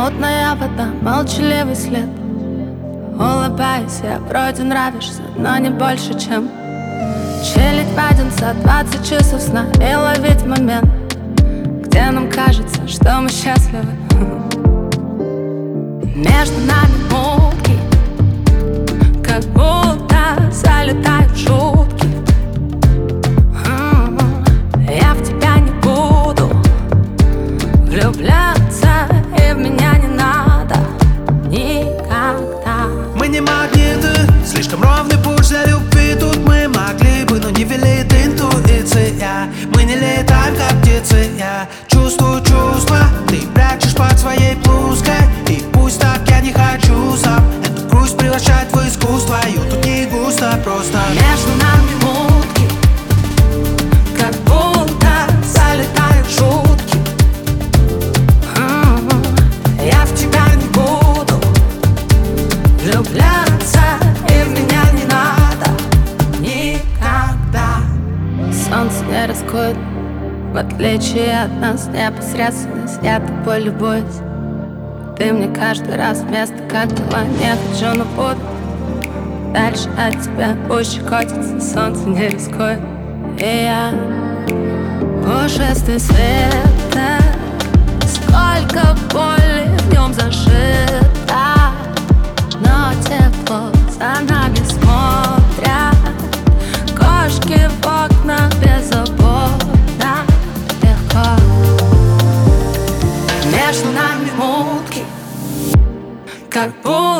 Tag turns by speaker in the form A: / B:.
A: Мутная вода, молчаливый след. Улыбаюсь, я вроде нравишься, но не больше, чем чилить в 20 часов сна и ловить момент, где нам кажется, что мы счастливы. Между нами мутки, как будто залетают шутки. Я в тебя не буду влюбляться, и в меня не надо никогда.
B: Мы не магниты, слишком ровный путь для любви. Тут мы могли бы, но не велит интуиция. Мы не летаем, как птицы. Я чувствую чувства, ты прячешь под своей блузкой. И пусть так, я не хочу сам эту грусть превращать в искусство. Ее тут не густо, просто
A: между нами мутки, как будто залетают шутки. Я в тебя не буду влюбляться, и в меня не надо никогда. Солнце не рискует, в отличие от нас, непосредственность. Я тобой любуюсь. Ты мне каждый раз вместо как дела. Не хочу, но буду дальше от тебя. Пусть щекотится, солнце не рискует. И я пушистый света. Сколько боли в нем зашито, но тепло за нами смотрят. Кошки в окна беззаботно, легко. Между нами мутки, как будто